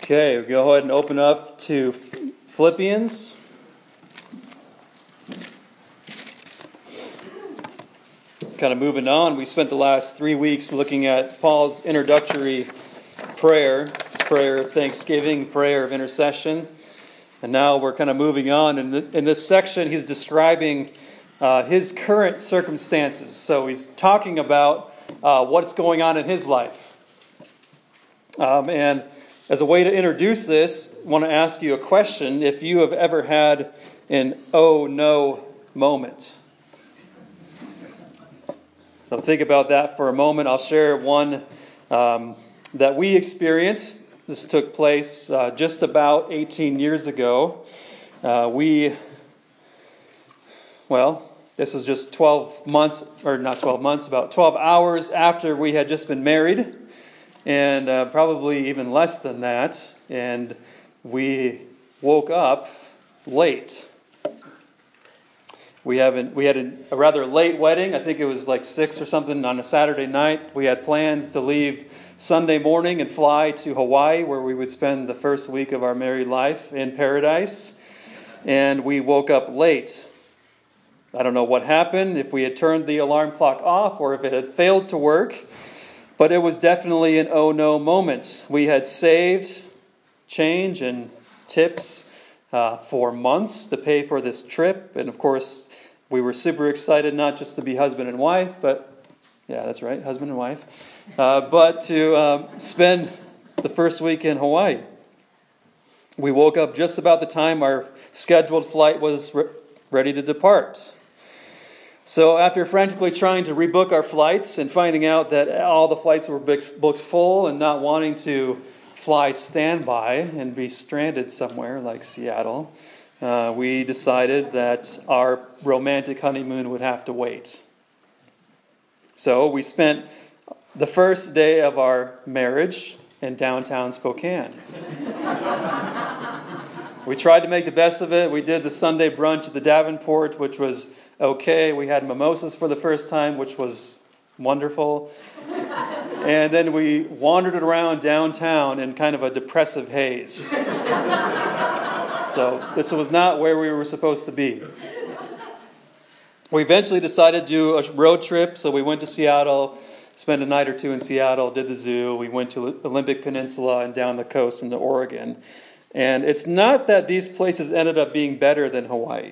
Okay, we'll go ahead and open up to Philippians. Kind of moving on, we spent the last 3 weeks looking at Paul's introductory prayer, his prayer of thanksgiving, prayer of intercession. And now we're kind of moving on. In this section, he's describing his current circumstances. So he's talking about what's going on in his life. And as a way to introduce this, I want to ask you a question. If you have ever had an oh no moment. So think about that for a moment. I'll share one that we experienced. This took place just about 18 years ago. This was just 12 months, or not 12 months, about 12 hours after we had just been married. And probably even less than that. And we woke up late. We had a rather late wedding. I think it was like 6 or something on a Saturday night. We had plans to leave Sunday morning and fly to Hawaii, where we would spend the first week of our married life in paradise. And we woke up late. I don't know what happened, if we had turned the alarm clock off or if it had failed to work. But it was definitely an oh no moment. We had saved change and tips for months to pay for this trip. And of course, we were super excited not just to be husband and wife, but, yeah, that's right, husband and wife, but to spend the first week in Hawaii. We woke up just about the time our scheduled flight was ready to depart. So after frantically trying to rebook our flights and finding out that all the flights were booked full and not wanting to fly standby and be stranded somewhere like Seattle, we decided that our romantic honeymoon would have to wait. So we spent the first day of our marriage in downtown Spokane. We tried to make the best of it. We did the Sunday brunch at the Davenport, which was okay. We had mimosas for the first time, which was wonderful. And then we wandered around downtown in kind of a depressive haze. So this was not where we were supposed to be. We eventually decided to do a road trip, so we went to Seattle, spent a night or two in Seattle, did the zoo. We went to Olympic Peninsula and down the coast into Oregon. And it's not that these places ended up being better than Hawaii.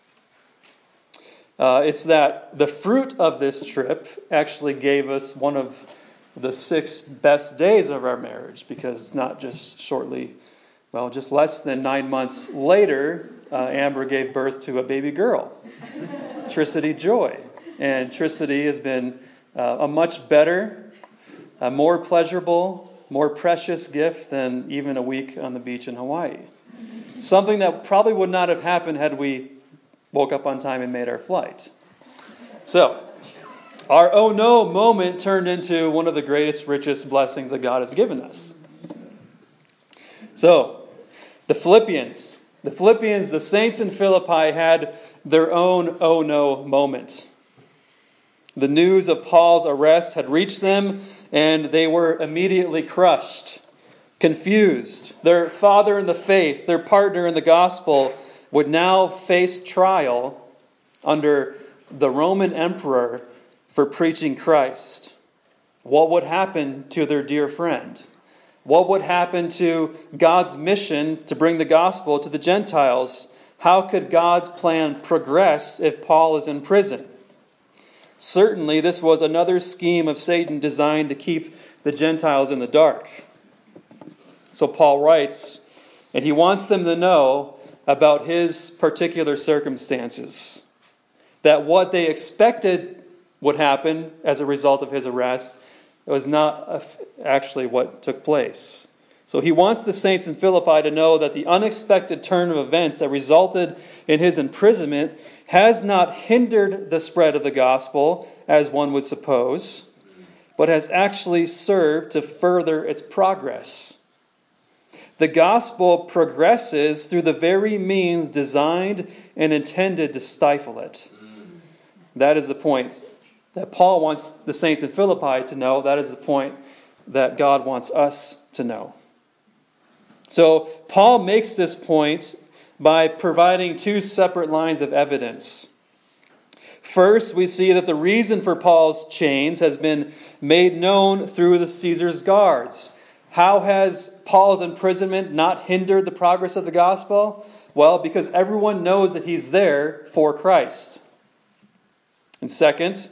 It's that the fruit of this trip actually gave us one of the 6 best days of our marriage, because it's not just just less than 9 months later, Amber gave birth to a baby girl, Tricity Joy. And Tricity has been a much better, a more pleasurable, more precious gift than even a week on the beach in Hawaii. Something that probably would not have happened had we woke up on time and made our flight. So, our oh no moment turned into one of the greatest, richest blessings that God has given us. So, the Philippians, the saints in Philippi had their own oh no moment. The news of Paul's arrest had reached them, and they were immediately crushed, confused. Their father in the faith, their partner in the gospel, would now face trial under the Roman emperor for preaching Christ. What would happen to their dear friend? What would happen to God's mission to bring the gospel to the Gentiles? How could God's plan progress if Paul is in prison? Certainly, this was another scheme of Satan designed to keep the Gentiles in the dark. So Paul writes, and he wants them to know about his particular circumstances, that what they expected would happen as a result of his arrest was not actually what took place. So he wants the saints in Philippi to know that the unexpected turn of events that resulted in his imprisonment has not hindered the spread of the gospel, as one would suppose, but has actually served to further its progress. The gospel progresses through the very means designed and intended to stifle it. That is the point that Paul wants the saints in Philippi to know. That is the point that God wants us to know. So Paul makes this point by providing two separate lines of evidence. First, we see that the reason for Paul's chains has been made known through the Caesar's guards. How has Paul's imprisonment not hindered the progress of the gospel? Well, because everyone knows that he's there for Christ. And second,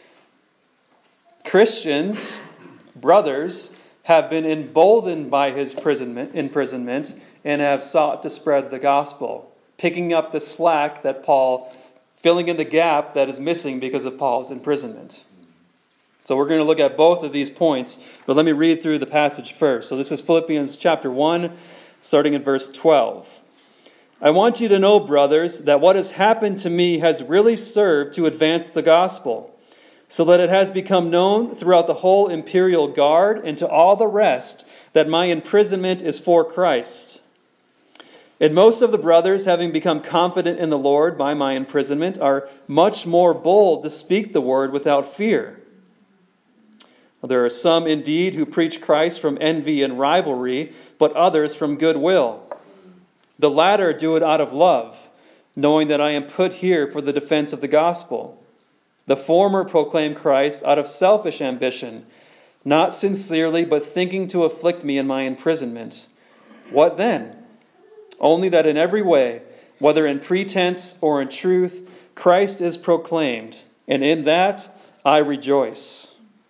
Christians, brothers, have been emboldened by his imprisonment and have sought to spread the gospel, picking up the slack that Paul, filling in the gap that is missing because of Paul's imprisonment. So we're going to look at both of these points, but let me read through the passage first. So this is Philippians chapter 1, starting in verse 12. I want you to know, brothers, that what has happened to me has really served to advance the gospel, so that it has become known throughout the whole imperial guard and to all the rest that my imprisonment is for Christ. And most of the brothers, having become confident in the Lord by my imprisonment, are much more bold to speak the word without fear. There are some indeed who preach Christ from envy and rivalry, but others from goodwill. The latter do it out of love, knowing that I am put here for the defense of the gospel. The former proclaim Christ out of selfish ambition, not sincerely, but thinking to afflict me in my imprisonment. What then? Only that in every way, whether in pretense or in truth, Christ is proclaimed, and in that I rejoice.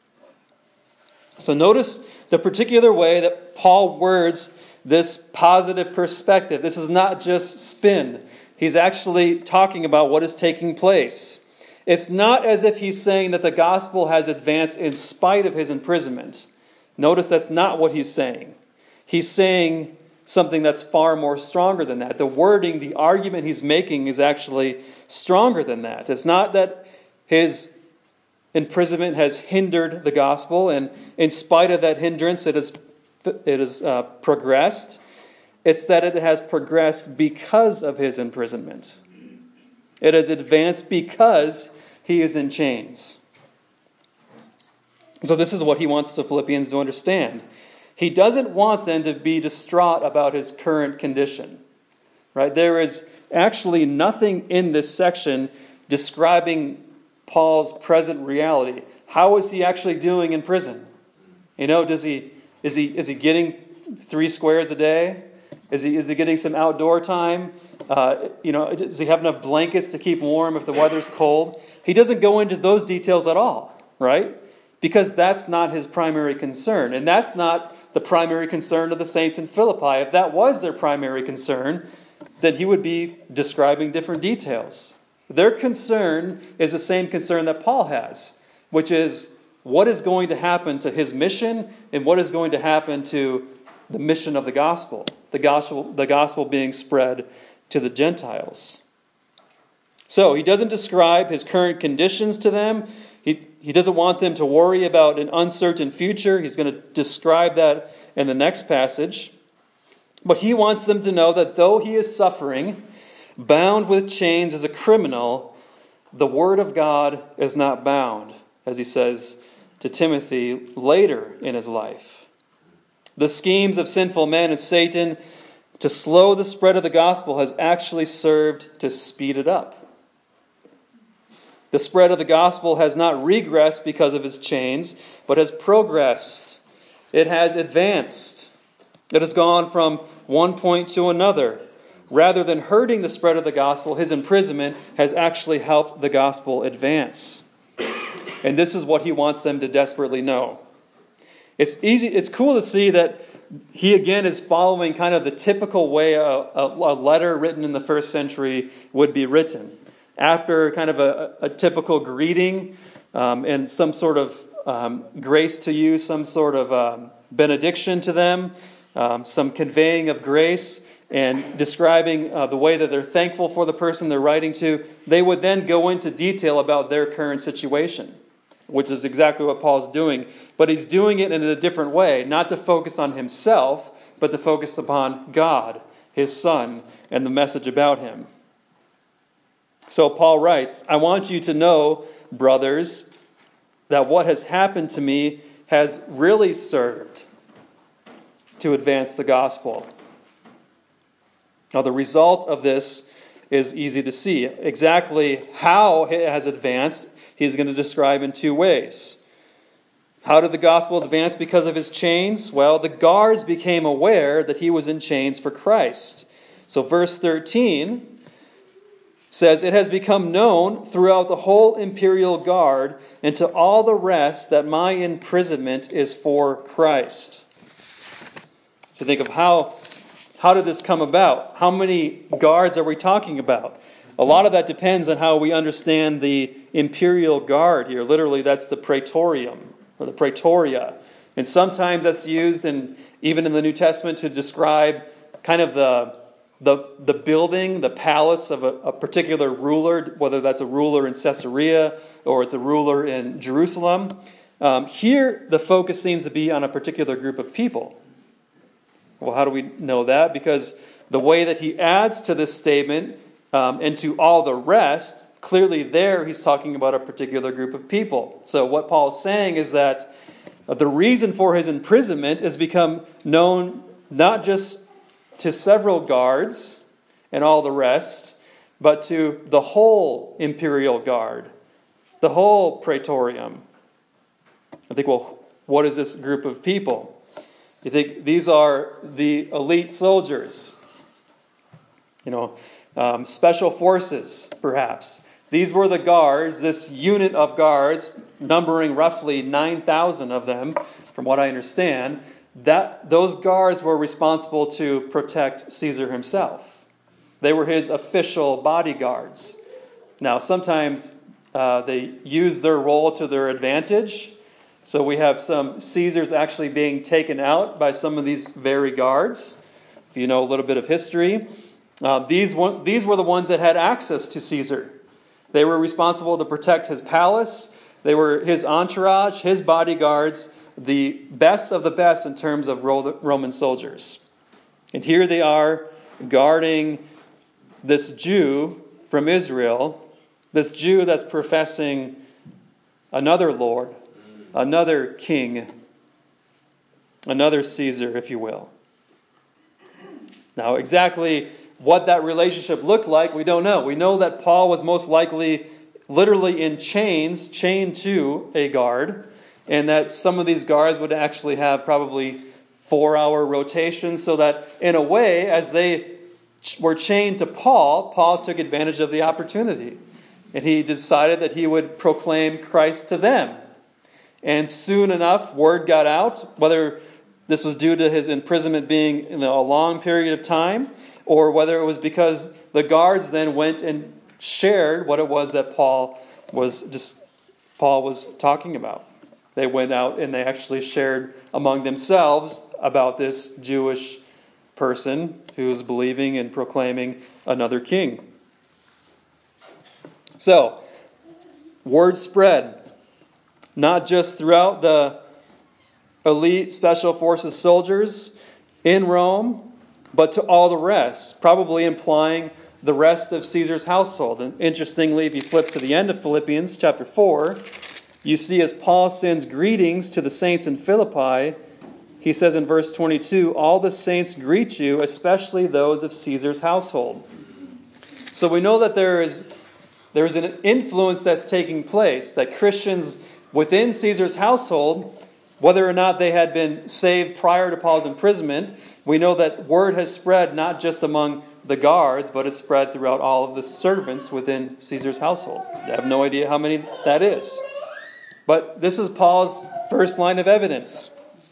So notice the particular way that Paul words this positive perspective. This is not just spin. He's actually talking about what is taking place. It's not as if he's saying that the gospel has advanced in spite of his imprisonment. Notice that's not what he's saying. He's saying something that's far more stronger than that. The wording, the argument he's making is actually stronger than that. It's not that his imprisonment has hindered the gospel, and in spite of that hindrance, it has progressed. It's that it has progressed because of his imprisonment. It has advanced because he is in chains. So this is what he wants the Philippians to understand. He doesn't want them to be distraught about his current condition. Right? There is actually nothing in this section describing Paul's present reality. How is he actually doing in prison? You know, is he getting 3 squares a day? Is he getting some outdoor time? Does he have enough blankets to keep warm if the weather's cold? He doesn't go into those details at all, right? Because that's not his primary concern. And that's not the primary concern of the saints in Philippi. If that was their primary concern, then he would be describing different details. Their concern is the same concern that Paul has, which is what is going to happen to his mission and what is going to happen to the mission of the gospel being spread to the Gentiles. So he doesn't describe his current conditions to them. He doesn't want them to worry about an uncertain future. He's going to describe that in the next passage. But he wants them to know that though he is suffering, bound with chains as a criminal, the word of God is not bound, as he says to Timothy later in his life. The schemes of sinful men and Satan to slow the spread of the gospel has actually served to speed it up. The spread of the gospel has not regressed because of his chains, but has progressed. It has advanced. It has gone from one point to another. Rather than hurting the spread of the gospel, his imprisonment has actually helped the gospel advance. And this is what he wants them to desperately know. It's cool to see that he again is following kind of the typical way a letter written in the first century would be written. After kind of a typical greeting and some sort of grace to you, some sort of benediction to them, some conveying of grace, and describing the way that they're thankful for the person they're writing to, they would then go into detail about their current situation, which is exactly what Paul's doing. But he's doing it in a different way, not to focus on himself, but to focus upon God, his Son, and the message about him. So Paul writes, I want you to know, brothers, that what has happened to me has really served to advance the gospel. Now, the result of this is easy to see. Exactly how it has advanced, he's going to describe in two ways. How did the gospel advance because of his chains? Well, the guards became aware that he was in chains for Christ. So verse 13 says, "It has become known throughout the whole imperial guard and to all the rest that my imprisonment is for Christ." So think of how did this come about? How many guards are we talking about? A lot of that depends on how we understand the imperial guard here. Literally, that's the praetorium or the praetoria. And sometimes that's used even in the New Testament to describe kind of the building, the palace of a particular ruler, whether that's a ruler in Caesarea or it's a ruler in Jerusalem. Here, the focus seems to be on a particular group of people. Well, how do we know that? Because the way that he adds to this statement and to all the rest, clearly there he's talking about a particular group of people. So what Paul is saying is that the reason for his imprisonment has become known not just to several guards and all the rest, but to the whole imperial guard, the whole praetorium. I think, well, what is this group of people? You think these are the elite soldiers, special forces, perhaps. These were the guards, this unit of guards, numbering roughly 9,000 of them, from what I understand, that those guards were responsible to protect Caesar himself. They were his official bodyguards. Now, sometimes they use their role to their advantage. So we have some Caesars actually being taken out by some of these very guards. If you know a little bit of history, these were the ones that had access to Caesar. They were responsible to protect his palace. They were his entourage, his bodyguards, the best of the best in terms of Roman soldiers. And here they are guarding this Jew from Israel, this Jew that's professing another Lord, another king, another Caesar, if you will. Now, exactly what that relationship looked like, we don't know. We know that Paul was most likely literally in chains, chained to a guard, and that some of these guards would actually have probably 4-hour rotations, so that in a way, as they were chained to Paul, Paul took advantage of the opportunity. And he decided that he would proclaim Christ to them. And soon enough, word got out, whether this was due to his imprisonment being a long period of time, or whether it was because the guards then went and shared what it was that Paul was talking about. They went out and they actually shared among themselves about this Jewish person who was believing and proclaiming another king. So, word spread, not just throughout the elite special forces soldiers in Rome, but to all the rest, probably implying the rest of Caesar's household. And interestingly, if you flip to the end of Philippians chapter 4, you see as Paul sends greetings to the saints in Philippi, he says in verse 22, "All the saints greet you, especially those of Caesar's household." So we know that there is an influence that's taking place, that Christians within Caesar's household, whether or not they had been saved prior to Paul's imprisonment, we know that word has spread not just among the guards, but it's spread throughout all of the servants within Caesar's household. I have no idea how many that is. But this is Paul's first line of evidence.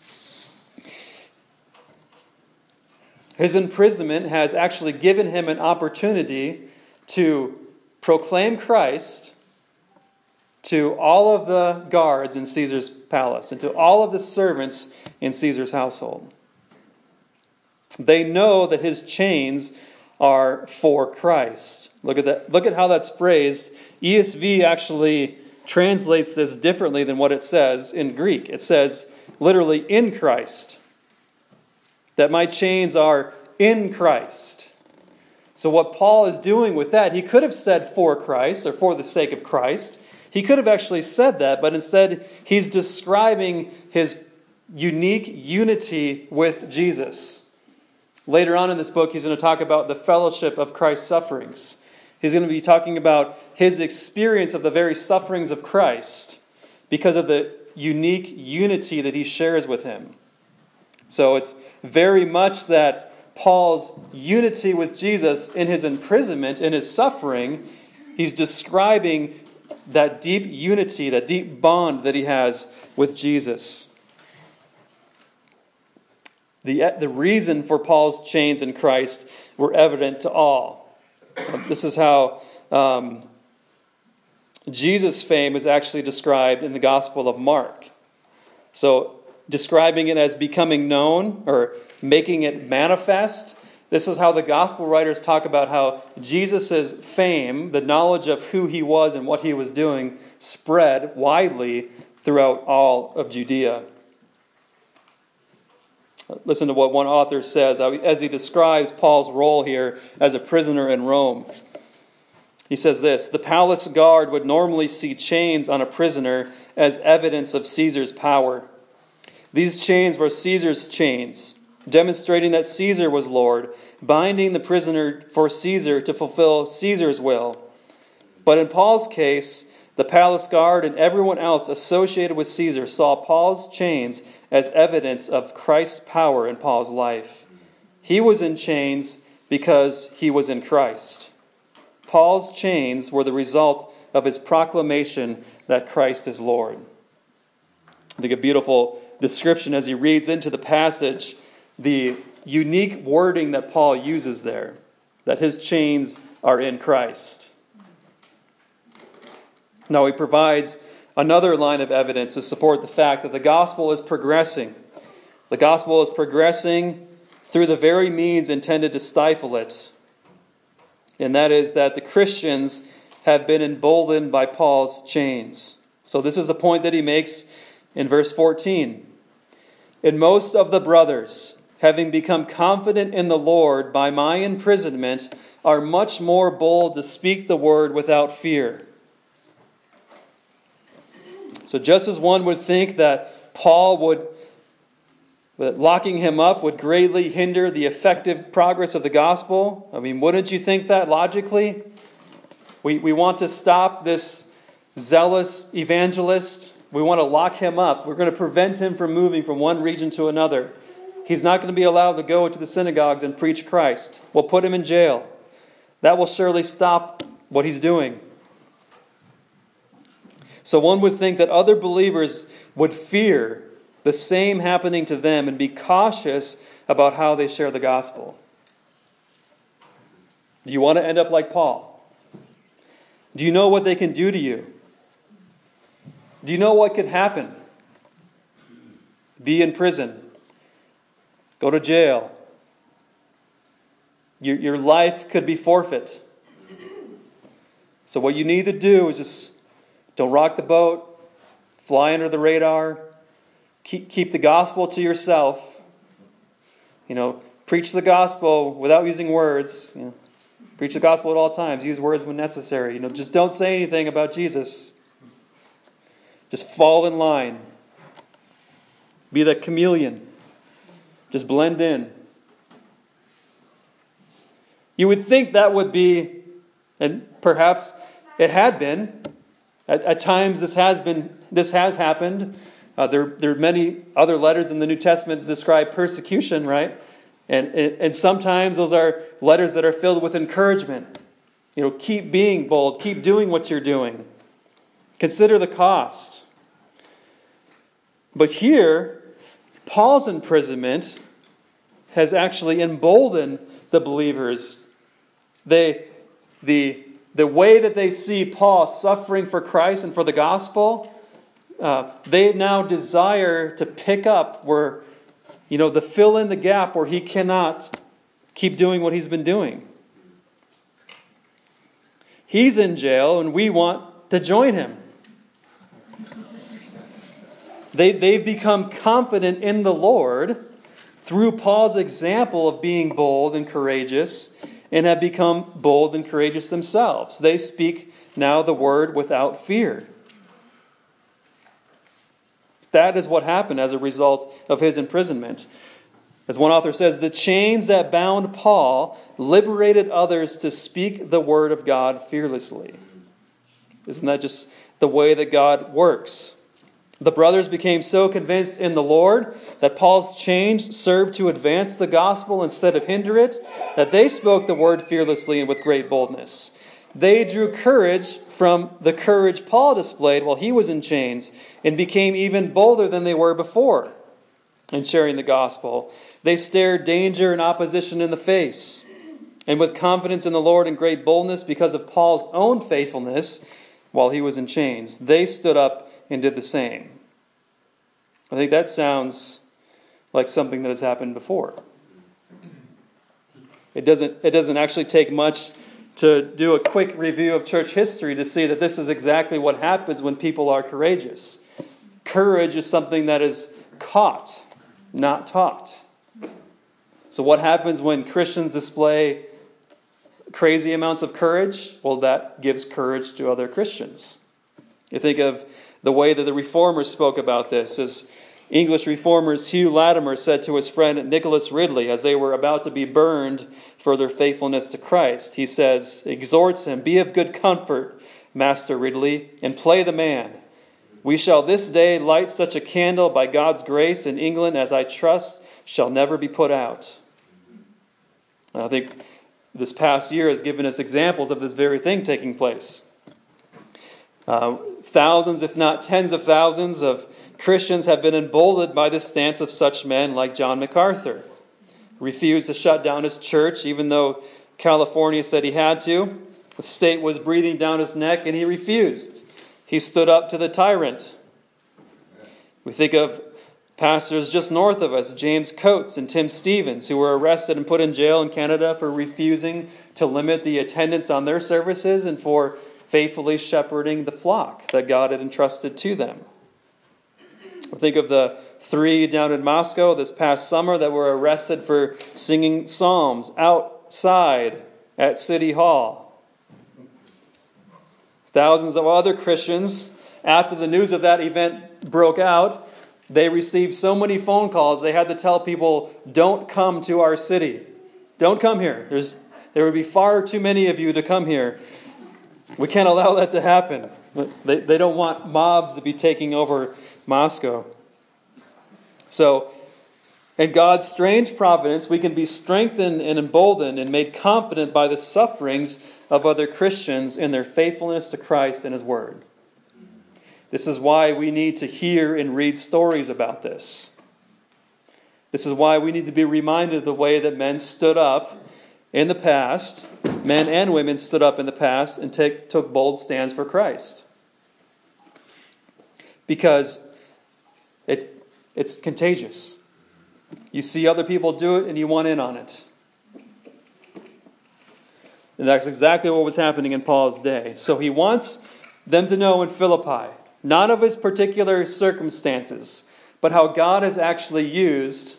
His imprisonment has actually given him an opportunity to proclaim Christ to all of the guards in Caesar's palace and to all of the servants in Caesar's household. They know that his chains are for Christ. Look at that. Look at how that's phrased. ESV actually translates this differently than what it says in Greek. It says literally in Christ. That my chains are in Christ. So what Paul is doing with that, he could have said for Christ or for the sake of Christ. He could have actually said that, but instead he's describing his unique unity with Jesus. Later on in this book, he's going to talk about the fellowship of Christ's sufferings. He's going to be talking about his experience of the very sufferings of Christ because of the unique unity that he shares with him. So it's very much that Paul's unity with Jesus in his imprisonment, in his suffering, he's describing that deep unity, that deep bond that he has with Jesus. The reason for Paul's chains in Christ were evident to all. This is how Jesus' fame is actually described in the Gospel of Mark. So, describing it as becoming known or making it manifest, this is how the Gospel writers talk about how Jesus' fame, the knowledge of who he was and what he was doing, spread widely throughout all of Judea. Listen to what one author says as he describes Paul's role here as a prisoner in Rome. He says this: the palace guard would normally see chains on a prisoner as evidence of Caesar's power. These chains were Caesar's chains, demonstrating that Caesar was Lord, binding the prisoner for Caesar to fulfill Caesar's will. But in Paul's case, the palace guard and everyone else associated with Caesar saw Paul's chains as evidence of Christ's power in Paul's life. He was in chains because he was in Christ. Paul's chains were the result of his proclamation that Christ is Lord. I think a beautiful description as he reads into the passage, the unique wording that Paul uses there, that his chains are in Christ. Now he provides another line of evidence to support the fact that the gospel is progressing. The gospel is progressing through the very means intended to stifle it. And that is that the Christians have been emboldened by Paul's chains. So this is the point that he makes in verse 14. And most of the brothers, having become confident in the Lord by my imprisonment, are much more bold to speak the word without fear. So just as one would think that that locking him up would greatly hinder the effective progress of the gospel, I mean, wouldn't you think that logically? We want to stop this zealous evangelist. We want to lock him up. We're going to prevent him from moving from one region to another. He's not going to be allowed to go to the synagogues and preach Christ. We'll put him in jail. That will surely stop what he's doing. So one would think that other believers would fear the same happening to them and be cautious about how they share the gospel. Do you want to end up like Paul? Do you know what they can do to you? Do you know what could happen? Be in prison. Go to jail. Your life could be forfeit. So what you need to do is just don't rock the boat, fly under the radar, keep the gospel to yourself. Preach the gospel without using words. Preach the gospel at all times. Use words when necessary. Just don't say anything about Jesus. Just fall in line. Be that chameleon. Just blend in. You would think that would be, and perhaps it had been. At times this has happened. There are many other letters in the New Testament that describe persecution, right? And sometimes those are letters that are filled with encouragement. Keep being bold. Keep doing what you're doing. Consider the cost. But here, Paul's imprisonment has actually emboldened the believers. The way that they see Paul suffering for Christ and for the gospel, they now desire to pick up where, the fill in the gap where he cannot keep doing what he's been doing. He's in jail and we want to join him. They've become confident in the Lord through Paul's example of being bold and courageous, and have become bold and courageous themselves. They speak now the word without fear. That is what happened as a result of his imprisonment. As one author says, the chains that bound Paul liberated others to speak the word of God fearlessly. Isn't that just the way that God works? The brothers became so convinced in the Lord that Paul's chains served to advance the gospel instead of hinder it, that they spoke the word fearlessly and with great boldness. They drew courage from the courage Paul displayed while he was in chains and became even bolder than they were before in sharing the gospel. They stared danger and opposition in the face. And with confidence in the Lord and great boldness because of Paul's own faithfulness while he was in chains, they stood up and did the same. I think that sounds like something that has happened before. It doesn't actually take much to do a quick review of church history to see that this is exactly what happens when people are courageous. Courage is something that is caught, not taught. So what happens when Christians display crazy amounts of courage? Well, that gives courage to other Christians. You think of the way that the Reformers spoke about this. As English Reformers Hugh Latimer said to his friend Nicholas Ridley as they were about to be burned for their faithfulness to Christ. He says, exhorts him, "Be of good comfort, Master Ridley, and play the man. We shall this day light such a candle by God's grace in England as I trust shall never be put out." I think this past year has given us examples of this very thing taking place. Thousands, if not tens of thousands of Christians have been emboldened by the stance of such men like John MacArthur. He refused to shut down his church even though California said he had to. The state was breathing down his neck and he refused. He stood up to the tyrant. We think of pastors just north of us, James Coates and Tim Stevens, who were arrested and put in jail in Canada for refusing to limit the attendance on their services and for faithfully shepherding the flock that God had entrusted to them. I think of the 3 down in Moscow this past summer that were arrested for singing psalms outside at City Hall. Thousands of other Christians, after the news of that event broke out, they received so many phone calls they had to tell people, "Don't come to our city. Don't come here. There would be far too many of you to come here. We can't allow that to happen." They don't want mobs to be taking over Moscow. So, in God's strange providence, we can be strengthened and emboldened and made confident by the sufferings of other Christians in their faithfulness to Christ and His Word. This is why we need to hear and read stories about this. This is why we need to be reminded of the way that men stood up in the past, men and women stood up in the past and took bold stands for Christ. Because it's contagious. You see other people do it and you want in on it. And that's exactly what was happening in Paul's day. So he wants them to know in Philippi, not of his particular circumstances, but how God has actually used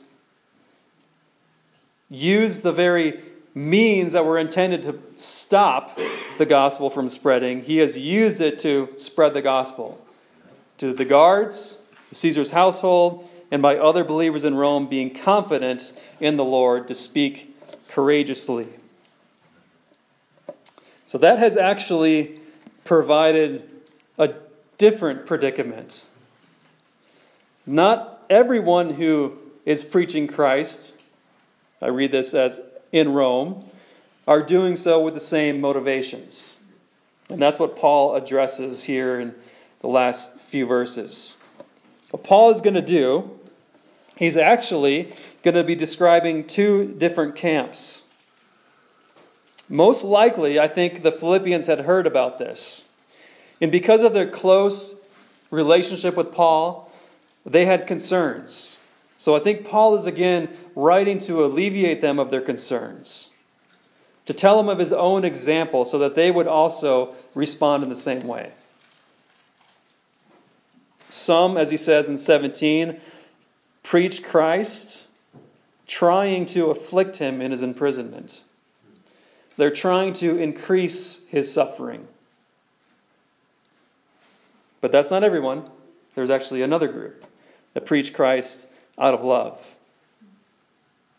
the very means that were intended to stop the gospel from spreading. He has used it to spread the gospel to the guards, Caesar's household, and by other believers in Rome, being confident in the Lord to speak courageously. So that has actually provided a different predicament. Not everyone who is preaching Christ, I read this as in Rome, are doing so with the same motivations. And that's what Paul addresses here in the last few verses. What Paul is going to do, he's actually going to be describing 2 different camps. Most likely, I think the Philippians had heard about this. And because of their close relationship with Paul, they had concerns. So I think Paul is again writing to alleviate them of their concerns, to tell them of his own example so that they would also respond in the same way. Some, as he says in 17, preach Christ, trying to afflict him in his imprisonment. They're trying to increase his suffering. But that's not everyone. There's actually another group that preach Christ out of love.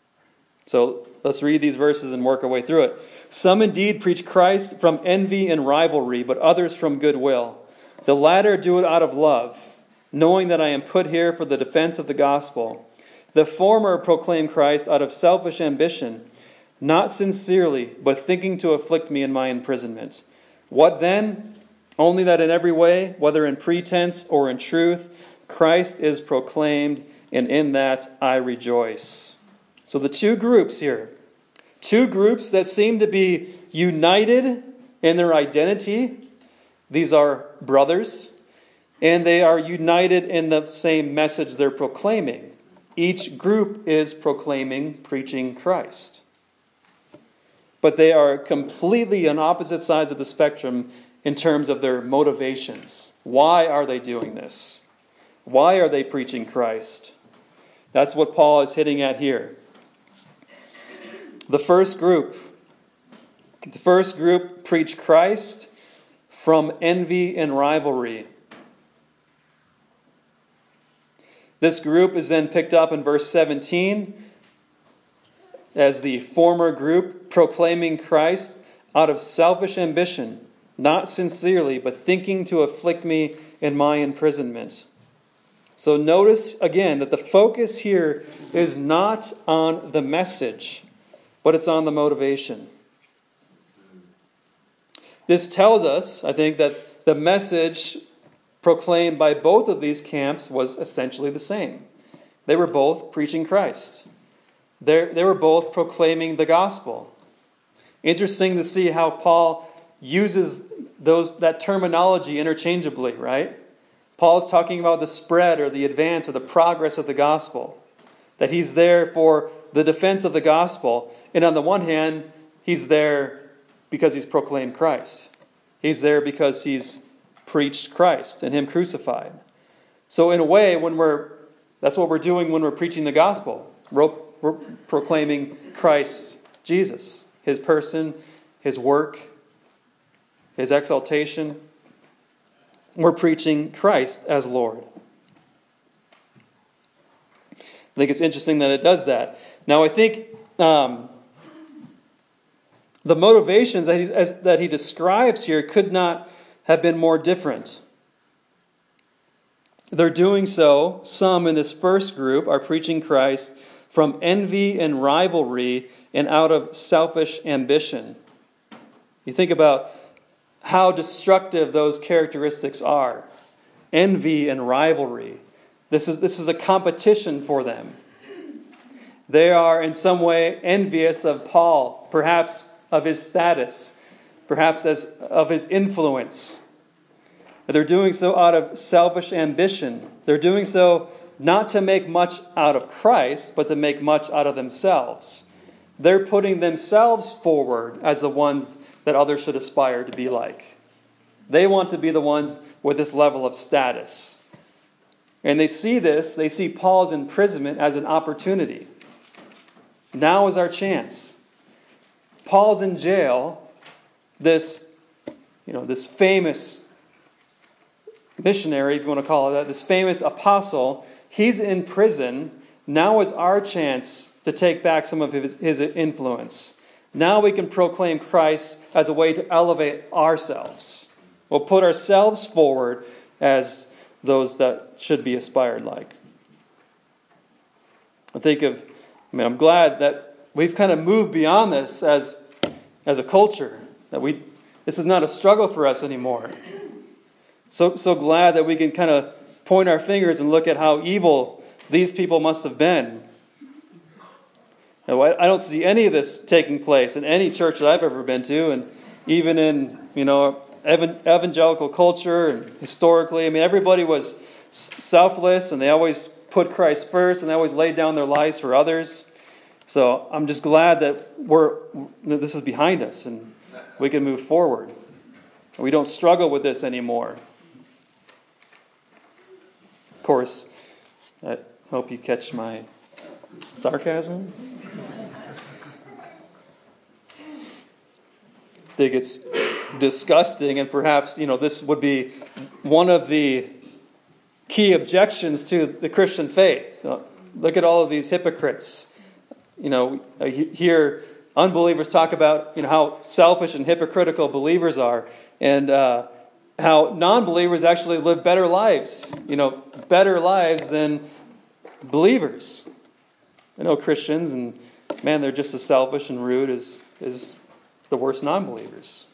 So let's read these verses and work our way through it. Some indeed preach Christ from envy and rivalry, but others from goodwill. The latter do it out of love, knowing that I am put here for the defense of the gospel. The former proclaim Christ out of selfish ambition, not sincerely, but thinking to afflict me in my imprisonment. What then? Only that in every way, whether in pretense or in truth, Christ is proclaimed, and in that I rejoice. So the two groups here, two groups that seem to be united in their identity. These are brothers, and they are united in the same message they're proclaiming. Each group is proclaiming, preaching Christ. But they are completely on opposite sides of the spectrum in terms of their motivations. Why are they doing this? Why are they preaching Christ? That's what Paul is hitting at here. The first group preach Christ from envy and rivalry. This group is then picked up in verse 17 as the former group proclaiming Christ out of selfish ambition, not sincerely, but thinking to afflict me in my imprisonment. So notice again that the focus here is not on the message, but it's on the motivation. This tells us, I think, that the message proclaimed by both of these camps was essentially the same. They were both preaching Christ. They were both proclaiming the gospel. Interesting to see how Paul uses that terminology interchangeably, right? Paul's talking about the spread or the advance or the progress of the gospel. That he's there for the defense of the gospel. And on the one hand, he's there because he's proclaimed Christ. He's there because he's preached Christ and him crucified. So in a way, that's what we're doing when we're preaching the gospel. We're proclaiming Christ Jesus, his person, his work, his exaltation. We're preaching Christ as Lord. I think it's interesting that it does that. Now, I think the motivations that he describes here could not have been more different. They're doing so, some in this first group are preaching Christ from envy and rivalry and out of selfish ambition. You think about how destructive those characteristics are. Envy and rivalry. This is a competition for them. They are in some way envious of Paul, perhaps of his status, perhaps of his influence. They're doing so out of selfish ambition. They're doing so not to make much out of Christ, but to make much out of themselves. They're putting themselves forward as the ones that others should aspire to be like. They want to be the ones with this level of status. And they see Paul's imprisonment as an opportunity. Now is our chance. Paul's in jail. This famous missionary, if you want to call it that, this famous apostle, he's in prison. Now is our chance to take back some of his influence. Now we can proclaim Christ as a way to elevate ourselves. We'll put ourselves forward as those that should be aspired like. I'm glad that we've kind of moved beyond this as a culture. This is not a struggle for us anymore. So glad that we can kind of point our fingers and look at how evil these people must have been. Now, I don't see any of this taking place in any church that I've ever been to, and even in evangelical culture and historically. everybody was selfless, and they always put Christ first, and they always laid down their lives for others. So I'm just glad that this is behind us, and we can move forward. We don't struggle with this anymore. Of course, I hope you catch my sarcasm. I think it's disgusting, and perhaps this would be one of the key objections to the Christian faith. Look at all of these hypocrites. hear unbelievers talk about how selfish and hypocritical believers are, and how non-believers actually live better lives, better lives than believers. I know Christians, and man, they're just as selfish and rude as the worst non-believers.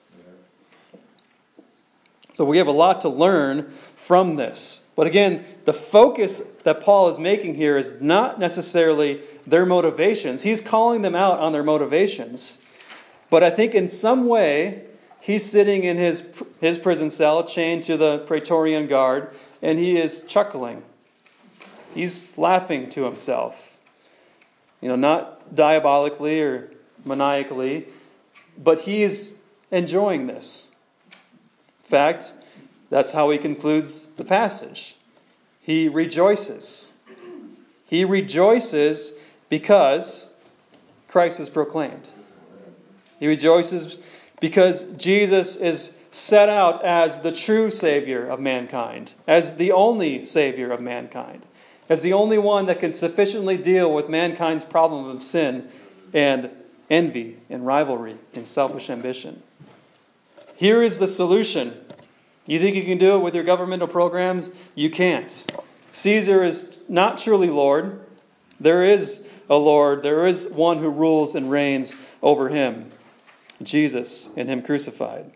So we have a lot to learn from this. But again, the focus that Paul is making here is not necessarily their motivations. He's calling them out on their motivations. But I think in some way, he's sitting in his prison cell, chained to the Praetorian Guard, and he is chuckling. He's laughing to himself. Not diabolically or maniacally, but he's enjoying this. In fact, that's how he concludes the passage. He rejoices. He rejoices because Christ is proclaimed. He rejoices because Jesus is set out as the true Savior of mankind, as the only Savior of mankind, as the only one that can sufficiently deal with mankind's problem of sin and envy and rivalry and selfish ambition. Here is the solution. You think you can do it with your governmental programs? You can't. Caesar is not truly Lord. There is a Lord. There is one who rules and reigns over him. Jesus and him crucified.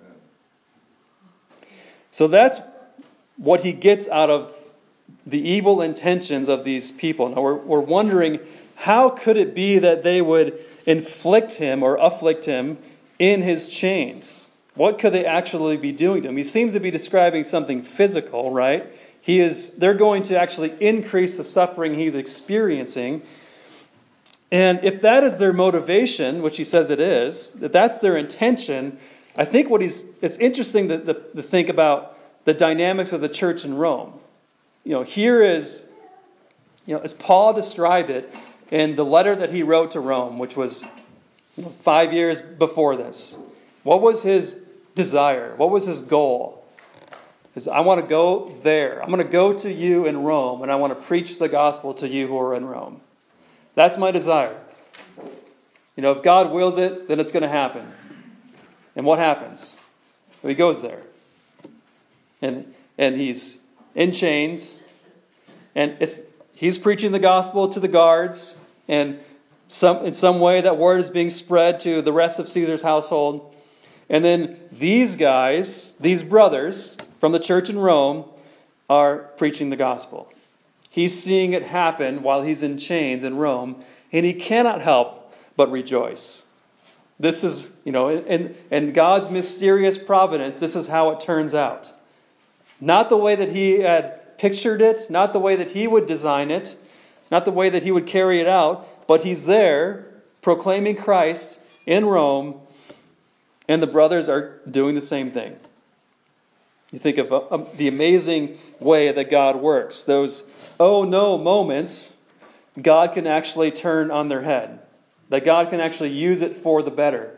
So that's what he gets out of the evil intentions of these people. Now we're wondering, how could it be that they would inflict him or afflict him in his chains? What could they actually be doing to him? He seems to be describing something physical, right? They're going to actually increase the suffering he's experiencing. And if that is their motivation, which he says it is, if that's their intention, I think it's interesting to think about the dynamics of the church in Rome. Here is, as Paul described it in the letter that he wrote to Rome, which was 5 years before this. What was his desire? What was his goal? I want to go there. I'm going to go to you in Rome, and I want to preach the gospel to you who are in Rome. That's my desire. If God wills it, then it's going to happen. And what happens? Well, he goes there. And he's in chains. And he's preaching the gospel to the guards. And in some way that word is being spread to the rest of Caesar's household. And then these guys, these brothers from the church in Rome, are preaching the gospel. He's seeing it happen while he's in chains in Rome, and he cannot help but rejoice. This is, in God's mysterious providence, this is how it turns out. Not the way that he had pictured it, not the way that he would design it, not the way that he would carry it out, but he's there proclaiming Christ in Rome, and the brothers are doing the same thing. You think of the amazing way that God works. Those oh no moments, God can actually turn on their head. That God can actually use it for the better.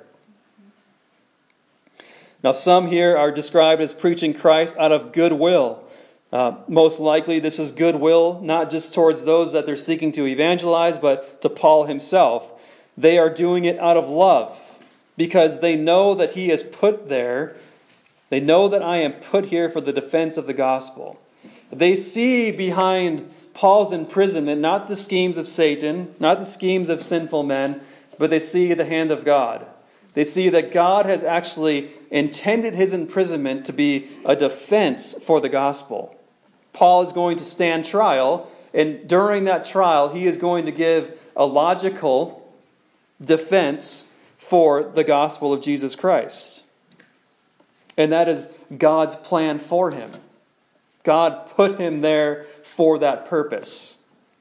Now some here are described as preaching Christ out of goodwill. Most likely this is goodwill, not just towards those that they're seeking to evangelize, but to Paul himself. They are doing it out of love, because they know that he is put there. They know that I am put here for the defense of the gospel. They see behind Paul's imprisonment not the schemes of Satan, not the schemes of sinful men, but they see the hand of God. They see that God has actually intended his imprisonment to be a defense for the gospel. Paul is going to stand trial, and during that trial, he is going to give a logical defense for the gospel of Jesus Christ. And that is God's plan for him. God put him there for that purpose.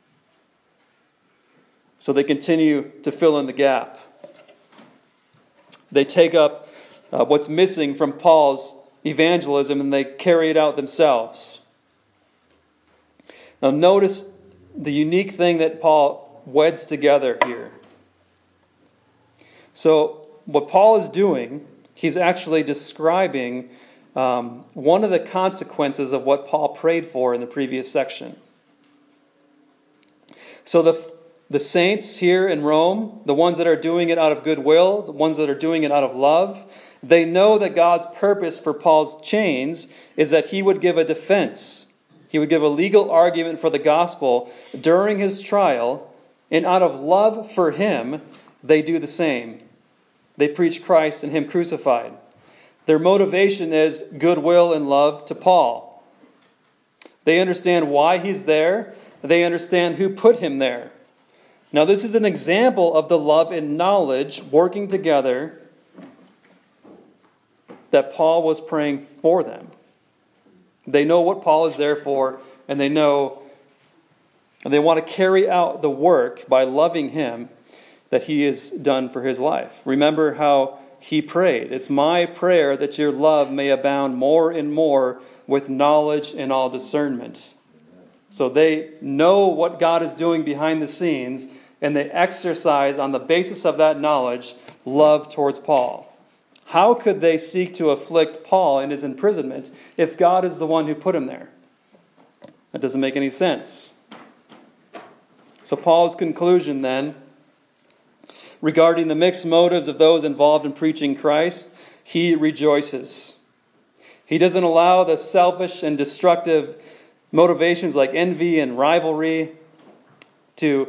So they continue to fill in the gap. They take up what's missing from Paul's evangelism and they carry it out themselves. Now notice the unique thing that Paul weds together here. So what Paul is doing, he's actually describing one of the consequences of what Paul prayed for in the previous section. So The saints here in Rome, the ones that are doing it out of goodwill, the ones that are doing it out of love, they know that God's purpose for Paul's chains is that he would give a defense. He would give a legal argument for the gospel during his trial, and out of love for him, they do the same. They preach Christ and him crucified. Their motivation is goodwill and love to Paul. They understand why he's there. They understand who put him there. Now, this is an example of the love and knowledge working together that Paul was praying for them. They know what Paul is there for, and they know, and they want to carry out the work by loving him that he has done for his life. Remember how he prayed. It's my prayer that your love may abound more and more with knowledge and all discernment. So they know what God is doing behind the scenes, and they exercise on the basis of that knowledge love towards Paul. How could they seek to afflict Paul in his imprisonment if God is the one who put him there? That doesn't make any sense. So Paul's conclusion then, regarding the mixed motives of those involved in preaching Christ, he rejoices. He doesn't allow the selfish and destructive motivations like envy and rivalry to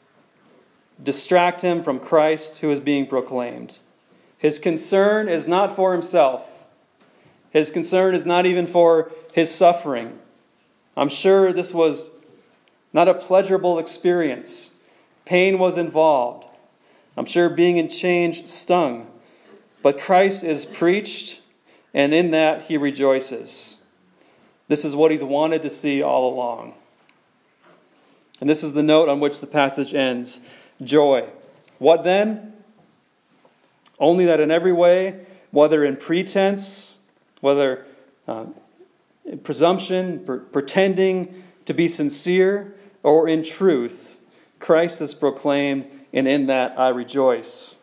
distract him from Christ who is being proclaimed. His concern is not for himself. His concern is not even for his suffering. I'm sure this was not a pleasurable experience. Pain was involved. I'm sure being in chains stung. But Christ is preached, and in that he rejoices. This is what he's wanted to see all along. And this is the note on which the passage ends. Joy. What then? Only that in every way, whether in pretense, whether in presumption, pretending to be sincere, or in truth, Christ is proclaimed, and in that I rejoice.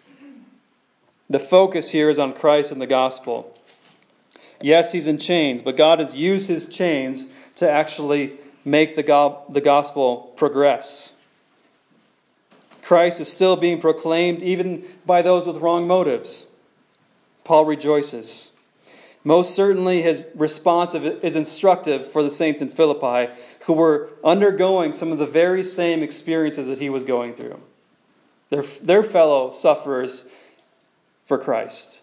The focus here is on Christ and the gospel. Yes, he's in chains, but God has used his chains to actually make the gospel progress. Christ is still being proclaimed even by those with wrong motives. Paul rejoices. Most certainly his response is instructive for the saints in Philippi who were undergoing some of the very same experiences that he was going through. Their fellow sufferers for Christ.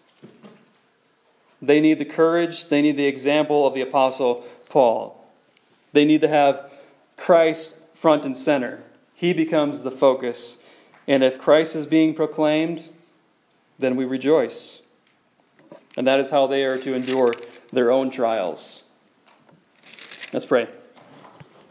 They need the courage, they need the example of the Apostle Paul. They need to have Christ front and center. He becomes the focus. And if Christ is being proclaimed, then we rejoice. And that is how they are to endure their own trials. Let's pray.